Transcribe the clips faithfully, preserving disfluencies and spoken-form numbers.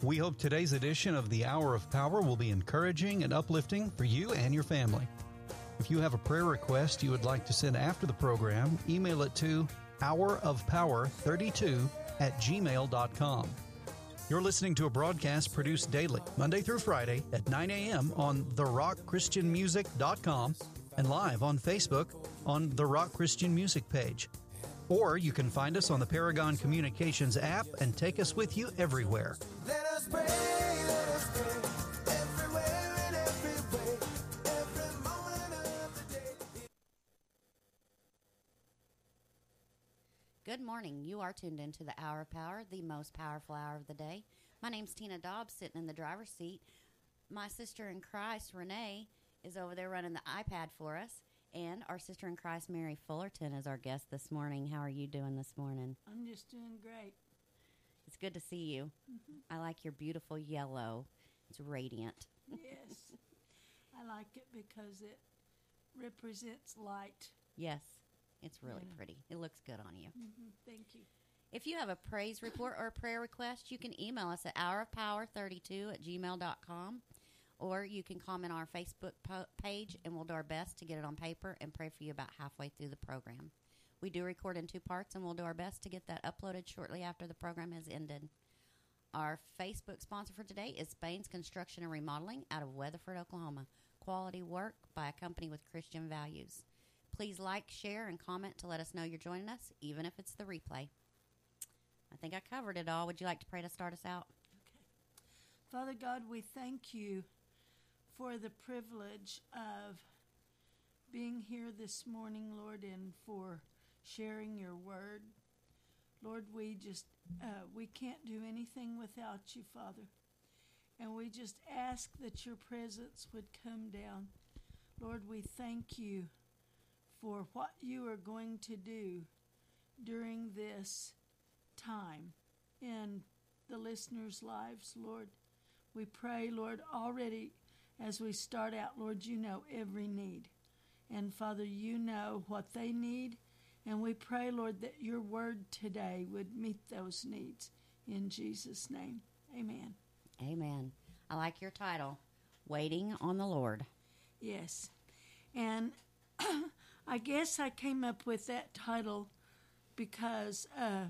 We hope today's edition of the Hour of Power will be encouraging and uplifting for you and your family. If you have a prayer request you would like to send after the program, email it to hour of power thirty-two at gmail dot com. You're listening to a broadcast produced daily, Monday through Friday at nine a.m. on the rock christian music dot com and live on Facebook on the Rock Christian Music page. Or you can find us on the Paragon Communications app and take us with you everywhere. Let us pray, let us pray, everywhere and every way, every moment of the day. Good morning. You are tuned into the Hour of Power, the most powerful hour of the day. My name's Tina Dobbs, sitting in the driver's seat. My sister in Christ, Renee, is over there running the iPad for us. And our sister in Christ, Mary Fullerton, is our guest this morning. How are you doing this morning? I'm just doing great. It's good to see you. Mm-hmm. I like your beautiful yellow. It's radiant. Yes. I like it because it represents light. Yes. It's really yeah. pretty. It looks good on you. Mm-hmm. Thank you. If you have a praise report or a prayer request, you can email us at hour of power thirty-two at gmail dot com. Or you can comment on our Facebook po- page, and we'll do our best to get it on paper and pray for you about halfway through the program. We do record in two parts, and we'll do our best to get that uploaded shortly after the program has ended. Our Facebook sponsor for today is Spain's Construction and Remodeling out of Weatherford, Oklahoma. Quality work by a company with Christian values. Please like, share, and comment to let us know you're joining us, even if it's the replay. I think I covered it all. Would you like to pray to start us out? Okay. Father God, we thank you for the privilege of being here this morning, Lord, and for sharing your word. Lord, we just, uh, we can't do anything without you, Father. And we just ask that your presence would come down. Lord, we thank you for what you are going to do during this time in the listeners' lives, Lord. We pray, Lord, already as we start out, Lord, you know every need. And, Father, you know what they need. And we pray, Lord, that your word today would meet those needs. In Jesus' name, amen. Amen. I like your title, Waiting on the Lord. Yes. And I guess I came up with that title because uh,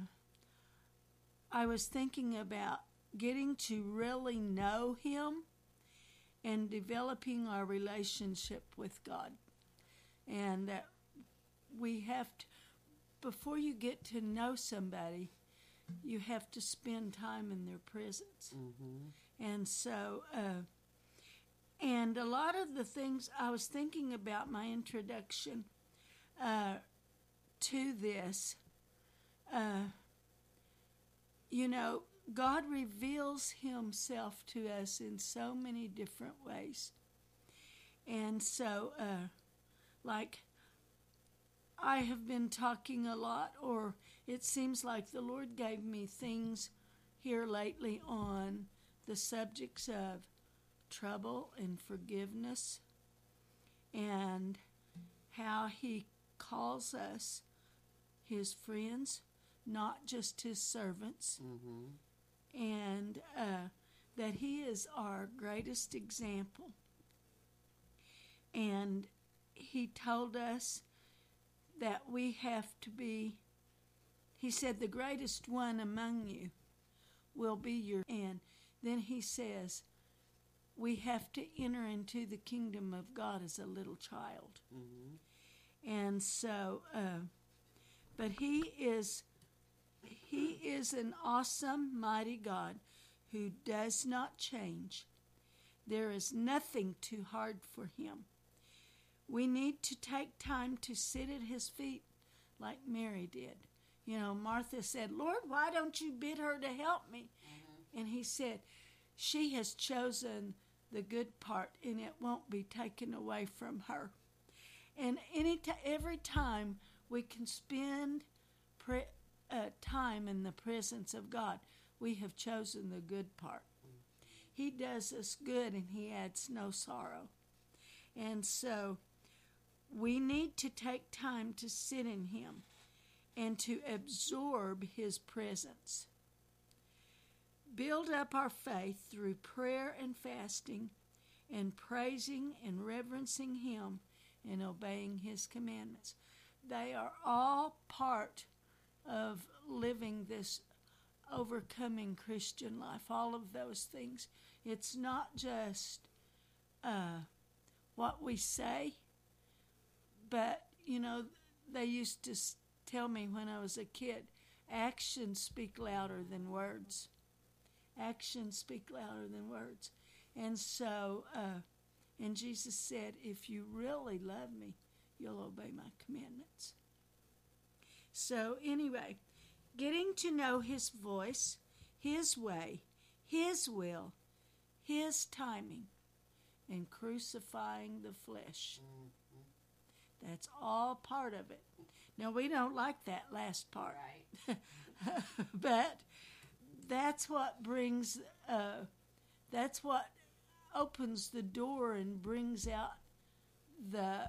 I was thinking about getting to really know him and developing our relationship with God. And that we have to, before you get to know somebody, you have to spend time in their presence. Mm-hmm. And so, uh, and a lot of the things I was thinking about my introduction uh, to this, uh, you know, God reveals himself to us in so many different ways. And so, uh, like, I have been talking a lot, or it seems like the Lord gave me things here lately on the subjects of trouble and forgiveness and how he calls us his friends, not just his servants. Mm-hmm. And uh, that he is our greatest example. And he told us that we have to be, he said, the greatest one among you will be your, and then he says, we have to enter into the kingdom of God as a little child. Mm-hmm. And so, uh, but he is... He is an awesome, mighty God who does not change. There is nothing too hard for him. We need to take time to sit at his feet like Mary did. You know, Martha said, Lord, why don't you bid her to help me? Mm-hmm. And he said, she has chosen the good part, and it won't be taken away from her. And any t- every time we can spend prayer, Uh, time in the presence of God, we have chosen the good part. He does us good and he adds no sorrow. And so we need to take time to sit in him and to absorb his presence. build up our faith through prayer and fasting and praising and reverencing Him and obeying His commandments. They are all part of living this overcoming Christian life, all of those things. It's not just uh, what we say, but, you know, they used to tell me when I was a kid, actions speak louder than words. Actions speak louder than words. And so, uh, and Jesus said, if you really love me, you'll obey my commandments. So anyway, getting to know His voice, His way, His will, His timing, and crucifying the flesh. That's all part of it. Now, we don't like that last part. Right. But that's what brings, uh, that's what opens the door and brings out the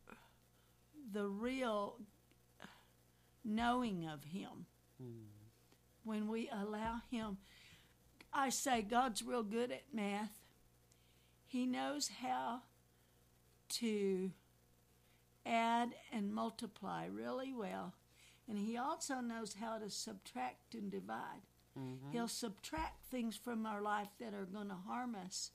the real knowing of Him. Mm. When we allow Him, I say God's real good at math. He knows how to add and multiply really well. And He also knows how to subtract and divide. Mm-hmm. He'll subtract things from our life that are going to harm us.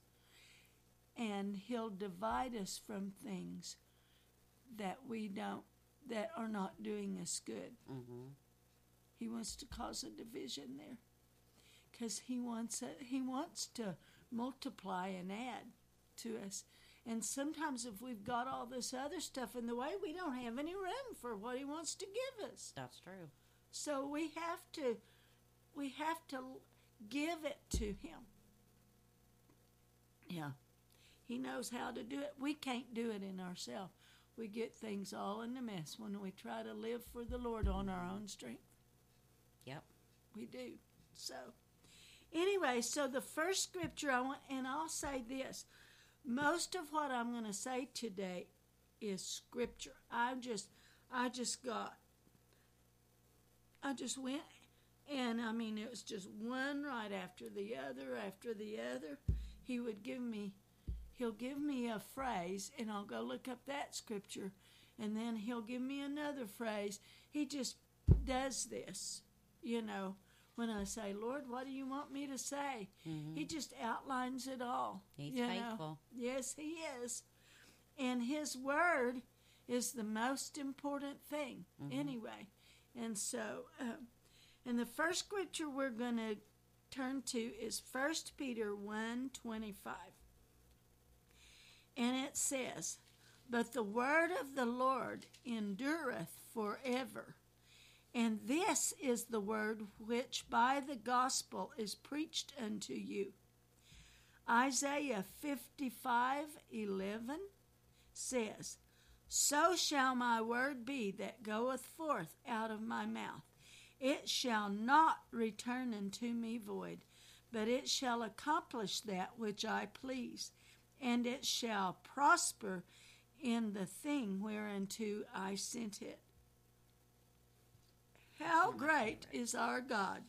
And He'll divide us from things that we don't, that are not doing us good. Mm-hmm. He wants to cause a division there. Because he wants, a, he wants to multiply and add to us. And sometimes if we've got all this other stuff in the way, we don't have any room for what He wants to give us. That's true. So we have to, we have to give it to Him. Yeah. He knows how to do it. We can't do it in ourselves. We get things all in a mess when we try to live for the Lord on our own strength. Yep. We do. So, anyway, so the first scripture I want, and I'll say this. Most of what I'm going to say today is scripture. I just, I just got, I just went, and I mean, it was just one right after the other, after the other. He would give me, he'll give me a phrase, and I'll go look up that scripture, and then He'll give me another phrase. He just does this, you know. When I say, Lord, what do you want me to say? Mm-hmm. He just outlines it all. He's you faithful. Know? Yes, He is. And His word is the most important thing mm-hmm. anyway. And so, uh, and the first scripture we're going to turn to is First Peter one twenty-five. And it says, but the word of the Lord endureth forever. And this is the word which by the gospel is preached unto you. Isaiah fifty-five eleven says, so shall my word be that goeth forth out of my mouth. It shall not return unto me void, but it shall accomplish that which I please, and it shall prosper in the thing whereunto I sent it. How great is our God.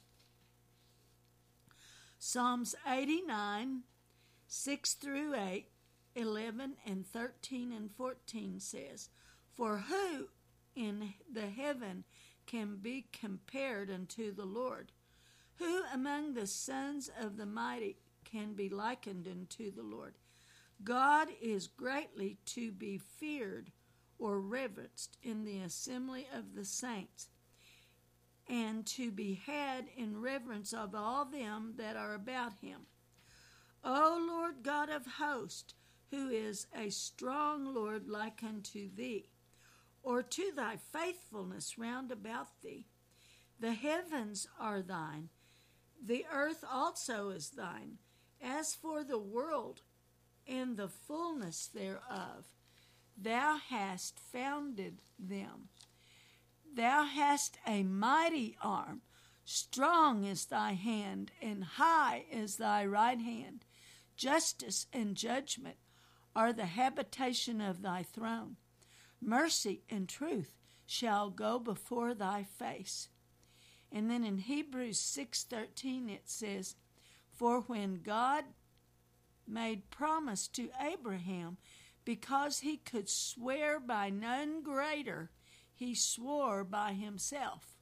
Psalms eighty-nine, six through eight, eleven and thirteen and fourteen says, for who in the heaven can be compared unto the Lord? Who among the sons of the mighty can be likened unto the Lord? God is greatly to be feared or reverenced in the assembly of the saints, and to be had in reverence of all them that are about Him. O Lord God of hosts, who is a strong Lord like unto Thee, or to Thy faithfulness round about Thee? The heavens are Thine, the earth also is Thine. As for the world and the fullness thereof, Thou hast founded them. Thou hast a mighty arm, strong is Thy hand, and high is Thy right hand. Justice and judgment are the habitation of Thy throne. Mercy and truth shall go before Thy face. And then in Hebrews six thirteen it says, For when God made promise to Abraham, because he could swear by none greater, he swore by himself.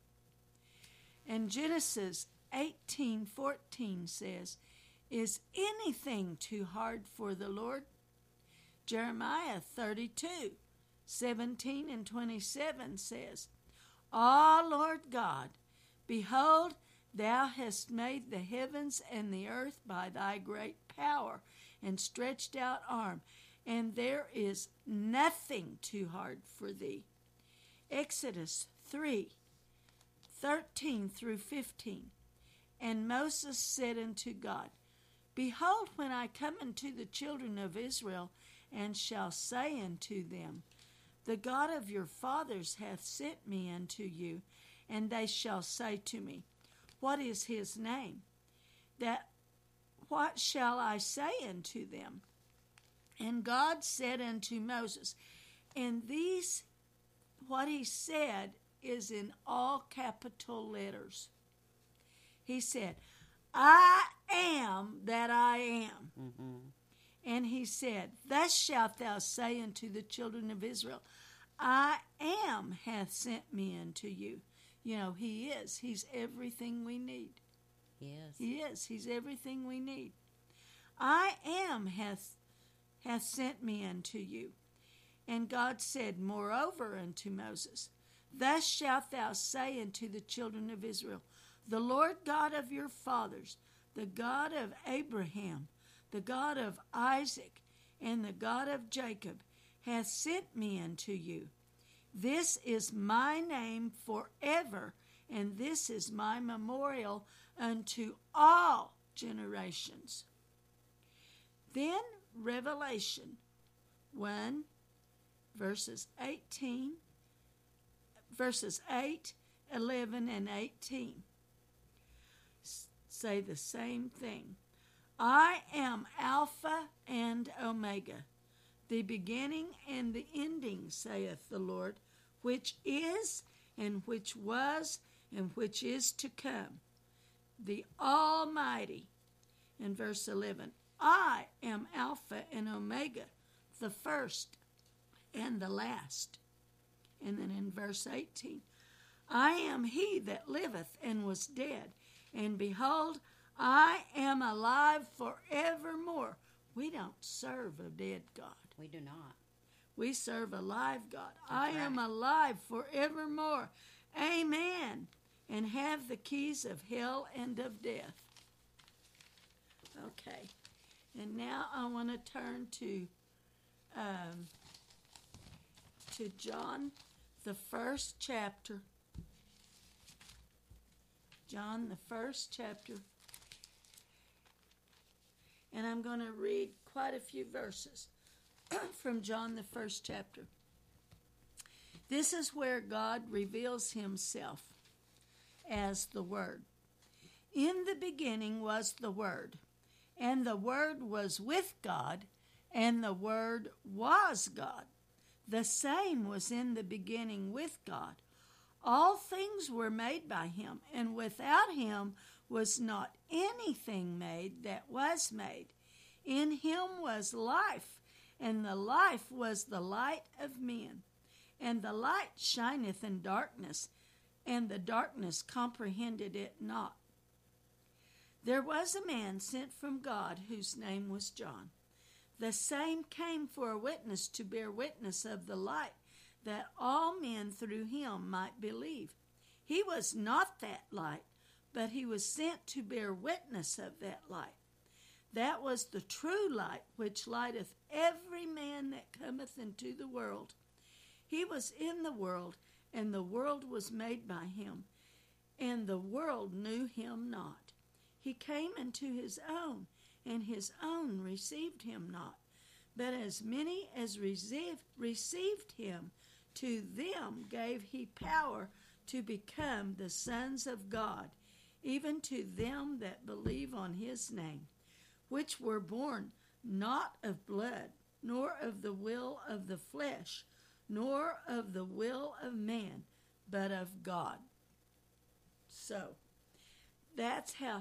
And Genesis eighteen fourteen says, is anything too hard for the Lord? Jeremiah thirty-two seventeen and twenty-seven says, Ah, Lord God, behold, thou hast made the heavens and the earth by thy great power and stretched out arm, and there is nothing too hard for thee. Exodus three thirteen through fifteen. And Moses said unto God, Behold, when I come unto the children of Israel, and shall say unto them, The God of your fathers hath sent me unto you, and they shall say to me, What is his name? That what shall I say unto them? And God said unto Moses, and these, what he said is in all capital letters. He said, I am that I am. Mm-hmm. And he said, Thus shalt thou say unto the children of Israel, I am hath sent me unto you. You know, he is. He's everything we need. Yes. He is. He's everything we need. I am hath, hath sent me unto you. And God said, moreover unto Moses, Thus shalt thou say unto the children of Israel, The Lord God of your fathers, the God of Abraham, the God of Isaac, and the God of Jacob, hath sent me unto you. This is my name forever, and this is my memorial unto all generations. Then Revelation one, verses eighteen, verses eight, eleven, and eighteen say the same thing. I am Alpha and Omega, the beginning and the ending, saith the Lord, which is, and which was, and which is to come, the Almighty. In verse eleven, I am Alpha and Omega, the first and the last. And then in verse eighteen, I am he that liveth and was dead, and behold, I am alive forevermore. We don't serve a dead God. We do not. We serve a live God. That's I am right. alive forevermore. Amen. And have the keys of hell and of death. Okay. And now I want to turn to um, to John, the first chapter. John, the first chapter. And I'm going to read quite a few verses from John, the first chapter. This is where God reveals himself as the Word. In the beginning was the Word, and the Word was with God, and the Word was God. The same was in the beginning with God. All things were made by him, and without him was not anything made that was made. In him was life, and the life was the light of men. And the light shineth in darkness, and the darkness comprehended it not. There was a man sent from God, whose name was John. The same came for a witness, to bear witness of the light, that all men through him might believe. He was not that light, but he was sent to bear witness of that light. That was the true light, which lighteth every man that cometh into the world. He was in the world, and the world was made by him, and the world knew him not. He came into his own, and his own received him not. But as many as received, received him, to them gave he power to become the sons of God, even to them that believe on his name, which were born not of blood, nor of the will of the flesh, nor of the will of man, but of God. So, that's how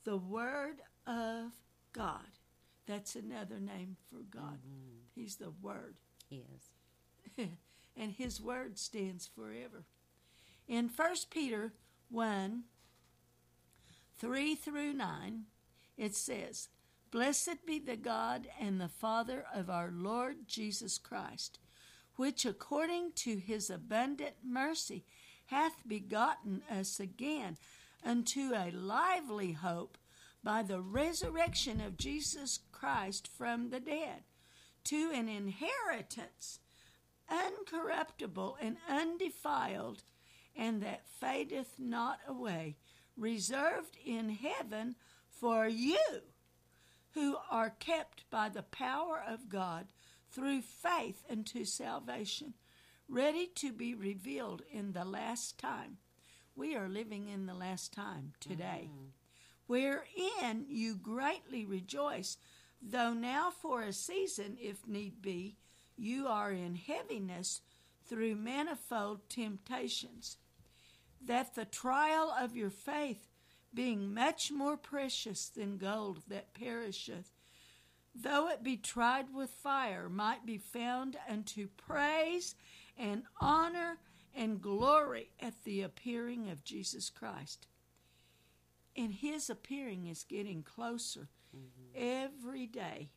the Word of God. That's another name for God. Mhm. He's the Word. Yes. And His Word stands forever. In First Peter one, three through nine, it says, Blessed be the God and the Father of our Lord Jesus Christ, which according to His abundant mercy hath begotten us again unto a lively hope by the resurrection of Jesus Christ from the dead, to an inheritance uncorruptible and undefiled, and that fadeth not away, reserved in heaven for you, who are kept by the power of God through faith unto salvation, ready to be revealed in the last time. We are living in the last time today, Mhm. wherein you greatly rejoice, though now for a season, if need be, you are in heaviness through manifold temptations, that the trial of your faith, being much more precious than gold that perisheth, though it be tried with fire, might be found unto praise and honor and glory at the appearing of Jesus Christ. And His appearing is getting closer Mhm. every day.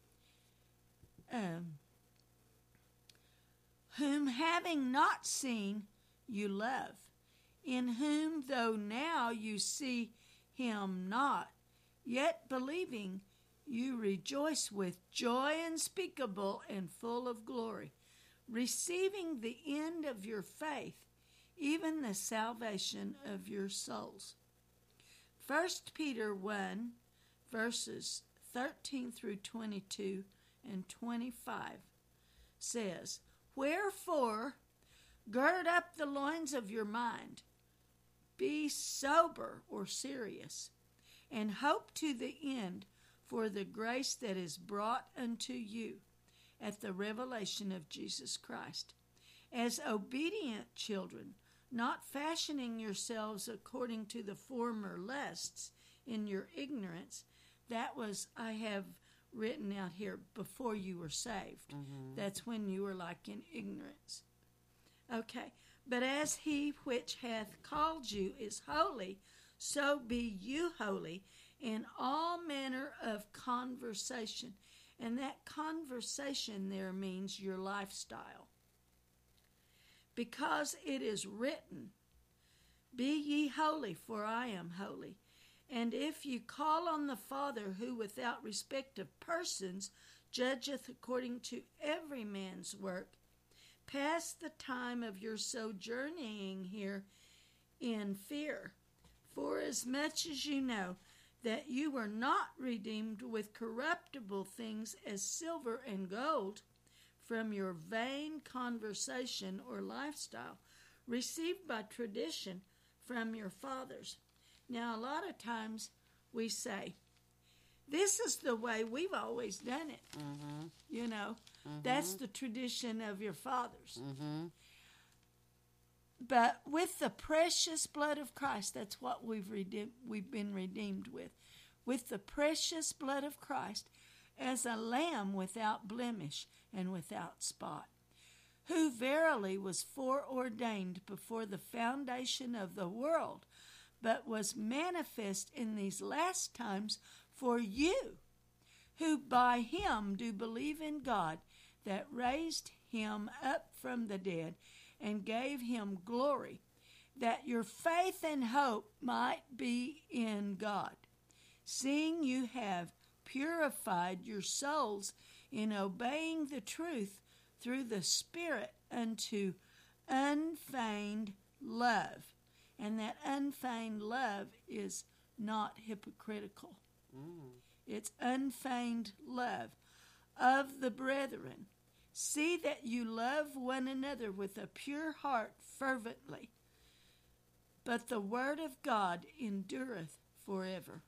Um, whom having not seen, you love, in whom though now you see Him not, yet believing you rejoice with joy unspeakable and full of glory, receiving the end of your faith, even the salvation of your souls. First Peter one, verses thirteen through twenty-two and twenty-five says, Wherefore, gird up the loins of your mind, be sober or serious, and hope to the end for the grace that is brought unto you at the revelation of Jesus Christ. As obedient children, not fashioning yourselves according to the former lusts in your ignorance. That was, I have written out here, before you were saved. Mhm. That's when you were like in ignorance. Okay. But as He which hath called you is holy, so be you holy in all manner of conversation. And that conversation there means your lifestyle. Because it is written, Be ye holy, for I am holy. And if you call on the Father, who without respect of persons judgeth according to every man's work, pass the time of your sojourning here in fear. For as much as you know that you were not redeemed with corruptible things as silver and gold from your vain conversation or lifestyle, received by tradition from your fathers. Now, a lot of times we say, this is the way we've always done it. Mm-hmm. You know, Mm-hmm. that's the tradition of your fathers. Mm-hmm. But with the precious blood of Christ, that's what we've redeemed, we've been redeemed with. With the precious blood of Christ, as a lamb without blemish and without spot, who verily was foreordained before the foundation of the world, but was manifest in these last times for you, who by Him do believe in God, that raised Him up from the dead and gave Him glory, that your faith and hope might be in God, seeing you have purified your souls in obeying the truth through the Spirit unto unfeigned love. And that unfeigned love is not hypocritical. Mm. It's unfeigned love of the brethren. See that you love one another with a pure heart fervently. But the word of God endureth forever.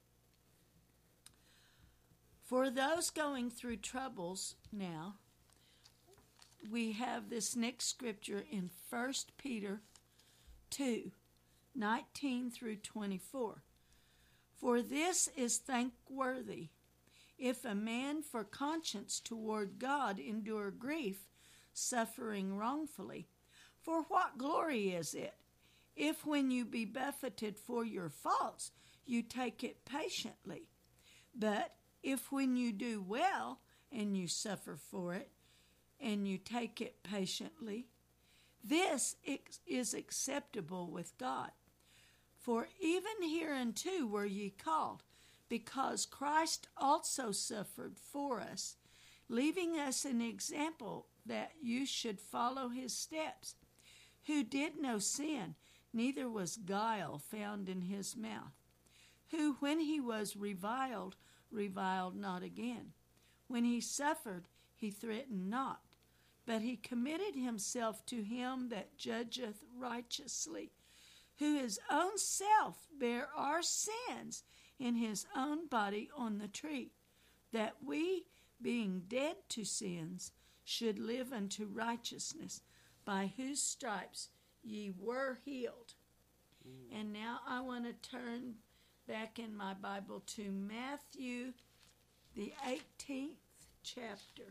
For those going through troubles now, we have this next scripture in First Peter two, nineteen through twenty-four. For this is thankworthy, if a man for conscience toward God endure grief, suffering wrongfully. For what glory is it, if when you be buffeted for your faults, you take it patiently? But if when you do well, and you suffer for it, and you take it patiently, this is acceptable with God. For even hereunto were ye called, because Christ also suffered for us, leaving us an example that you should follow his steps, who did no sin, neither was guile found in his mouth, who when he was reviled, reviled not again. When he suffered, he threatened not, but he committed himself to him that judgeth righteously, who his own self bare our sins in his own body on the tree, that we, being dead to sins, should live unto righteousness, by whose stripes ye were healed. Mm. And now I want to turn back in my Bible to Matthew, the eighteenth chapter.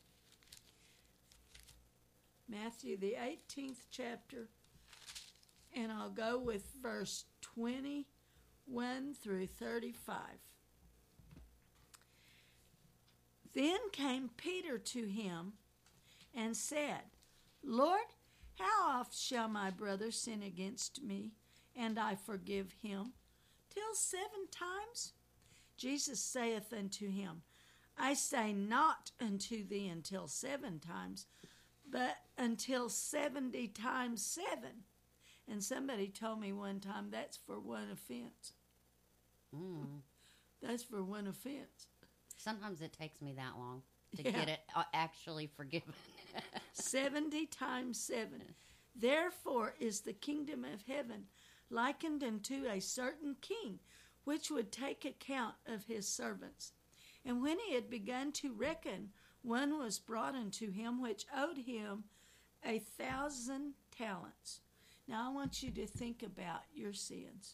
Matthew, the eighteenth chapter, and I'll go with verse twenty-one through thirty-five. Then came Peter to him and said, Lord, how oft shall my brother sin against me, and I forgive him? Till seven times? Jesus saith unto him, I say not unto thee until seven times, but until seventy times seven. And somebody told me one time that's for one offense. Mm. That's for one offense. Sometimes it takes me that long to Yeah. get it uh, actually forgiven. Seventy times seven. Therefore is the kingdom of heaven likened unto a certain king, which would take account of his servants. And when he had begun to reckon, one was brought unto him which owed him a thousand talents. Now I want you to think about your sins.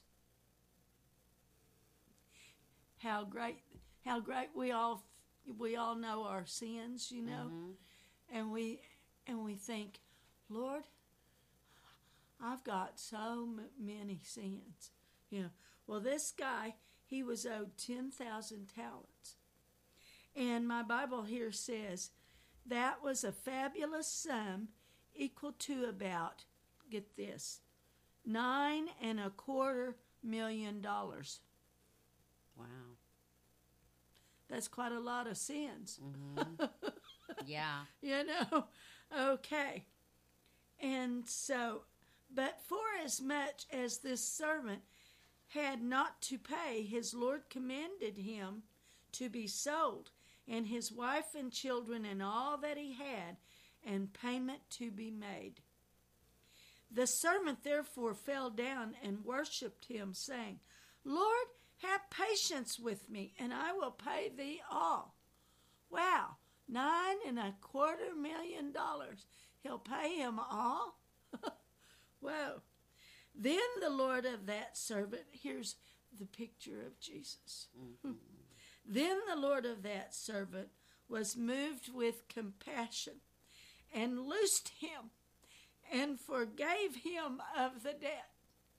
How great, how great we all we all know our sins, you know, Mm-hmm. and we and we think, Lord, I've got so m- many sins, you know. Well, this guy, he was owed ten thousand talents, and my Bible here says that was a fabulous sum, equal to about, get this, nine and a quarter million dollars. Wow. That's quite a lot of sins. Mm-hmm. Yeah. You know, okay. And so, but for as much as this servant had not to pay, his Lord commanded him to be sold, and his wife and children and all that he had, and payment to be made. The servant therefore fell down and worshipped him, saying, Lord, have patience with me, and I will pay thee all. Wow, nine and a quarter million dollars. He'll pay him all? Whoa. Then the Lord of that servant, here's the picture of Jesus. Mm-hmm. Then the Lord of that servant was moved with compassion and loosed him and forgave him of the debt.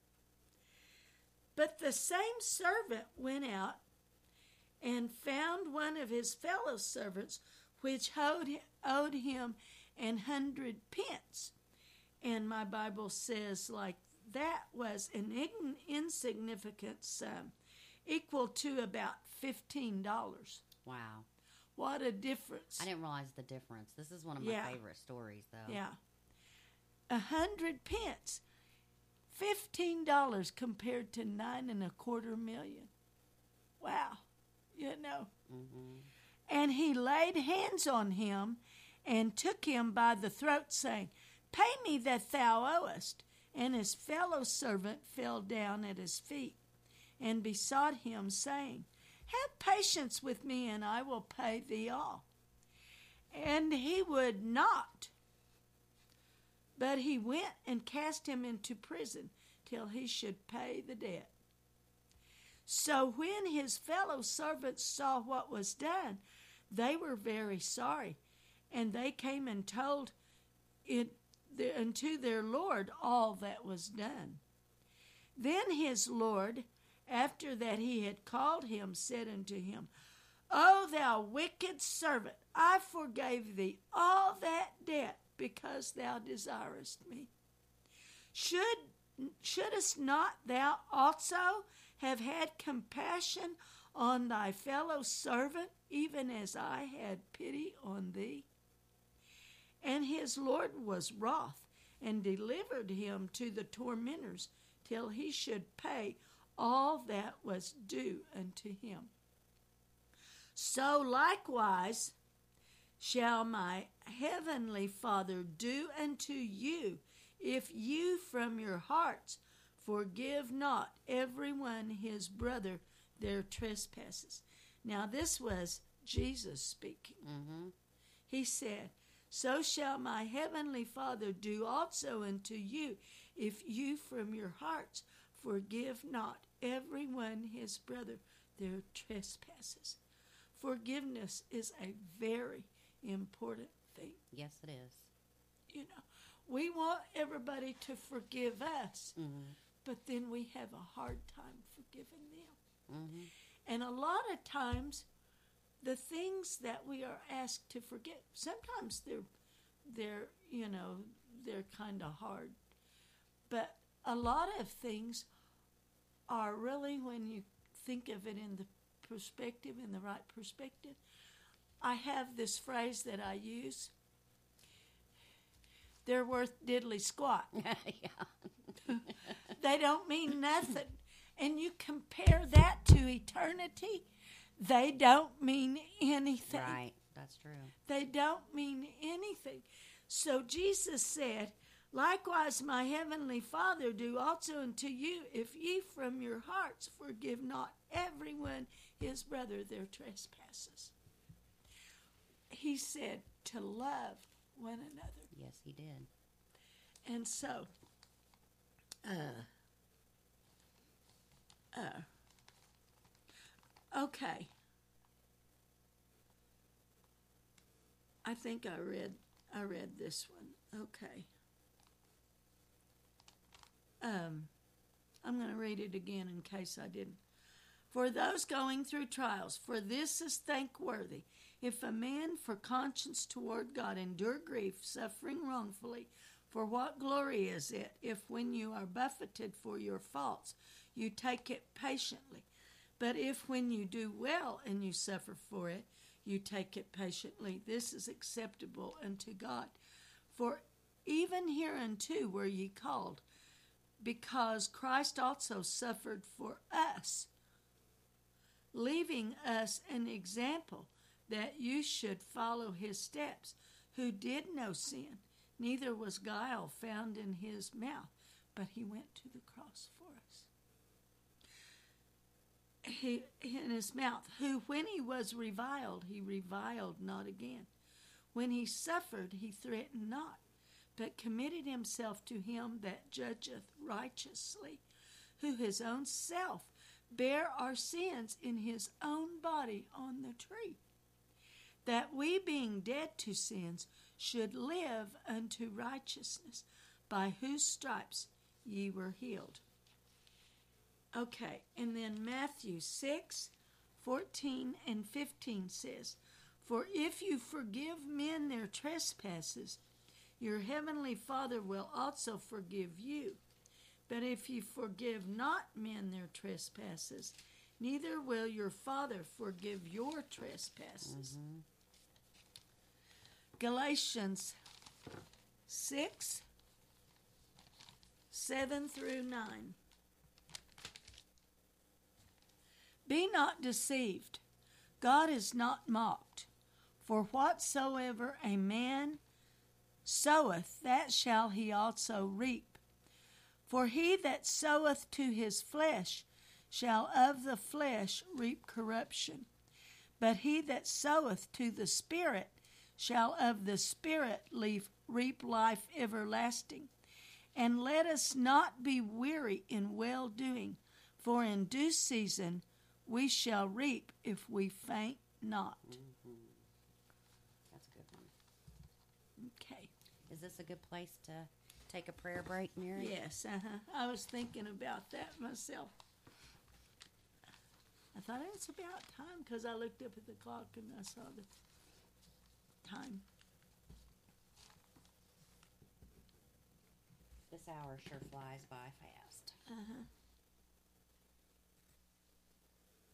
But the same servant went out and found one of his fellow servants, which owed, owed him an hundred pence. And my Bible says, like, that was an insignificant sum, equal to about fifteen dollars. Wow. What a difference. I didn't realize the difference. This is one of my Yeah. favorite stories, though. Yeah. A hundred pence. Fifteen dollars compared to nine and a quarter million. Wow. You know. Mm-hmm. And he laid hands on him and took him by the throat, saying, Pay me that thou owest. And his fellow servant fell down at his feet and besought him, saying, Have patience with me, and I will pay thee all. And he would not, but he went and cast him into prison till he should pay the debt. So when his fellow servants saw what was done, they were very sorry, and they came and told it the, unto their Lord all that was done. Then his Lord, after that he had called him, said unto him, O thou wicked servant, I forgave thee all that debt, because thou desirest me. Should shouldest not thou also have had compassion on thy fellow servant, even as I had pity on thee? And his Lord was wroth, and delivered him to the tormentors, till he should pay all that was due unto him. So likewise shall my heavenly Father do unto you, if you from your hearts forgive not everyone his brother their trespasses. Now this was Jesus speaking. Mm-hmm. He said, so shall my heavenly Father do also unto you, if you from your hearts forgive not everyone his brother their trespasses. Forgiveness is a very important thing. Yes, it is. You know, we want everybody to forgive us, Mm-hmm. but then we have a hard time forgiving them. Mm-hmm. And a lot of times, the things that we are asked to forgive, sometimes they're, they're you know, they're kind of hard. But a lot of things are really, when you think of it in the perspective, in the right perspective. I have this phrase that I use. They're worth diddly squat. Yeah. They don't mean nothing. And you compare that to eternity, they don't mean anything. Right. That's true. They don't mean anything. So Jesus said, likewise my heavenly Father do also unto you, if ye from your hearts forgive not everyone his brother their trespasses. He said to love one another. Yes, he did. And so, uh, uh, okay. I think I read, I read this one. Okay. Um, I'm going to read it again in case I didn't. For those going through trials, for this is thankworthy, if a man for conscience toward God endure grief, suffering wrongfully, for what glory is it, if when you are buffeted for your faults, you take it patiently? But if when you do well and you suffer for it, you take it patiently, this is acceptable unto God. For even hereunto were ye called, because Christ also suffered for us, leaving us an example that you should follow his steps, who did no sin, neither was guile found in his mouth, but he went to the cross for us. He, in his mouth, who when he was reviled, he reviled not again. When he suffered, he threatened not, but committed himself to him that judgeth righteously, who his own self bare our sins in his own body on the tree, that we, being dead to sins, should live unto righteousness, by whose stripes ye were healed. Okay, and then Matthew six, fourteen and fifteen says, for if you forgive men their trespasses, your heavenly Father will also forgive you. But if you forgive not men their trespasses, neither will your Father forgive your trespasses. Mm-hmm. Galatians six, seven through nine. Be not deceived. God is not mocked. For whatsoever a man soweth, that shall he also reap. For he that soweth to his flesh shall of the flesh reap corruption. But he that soweth to the Spirit shall of the Spirit reap life everlasting. And let us not be weary in well-doing, For in due season we shall reap if we faint not. That's a good one. Okay. Is this a good place to take a prayer break, Mary? Yes, uh-huh. I was thinking about that myself. I thought it was about time because I looked up at the clock and I saw the time. This hour sure flies by fast. Uh-huh.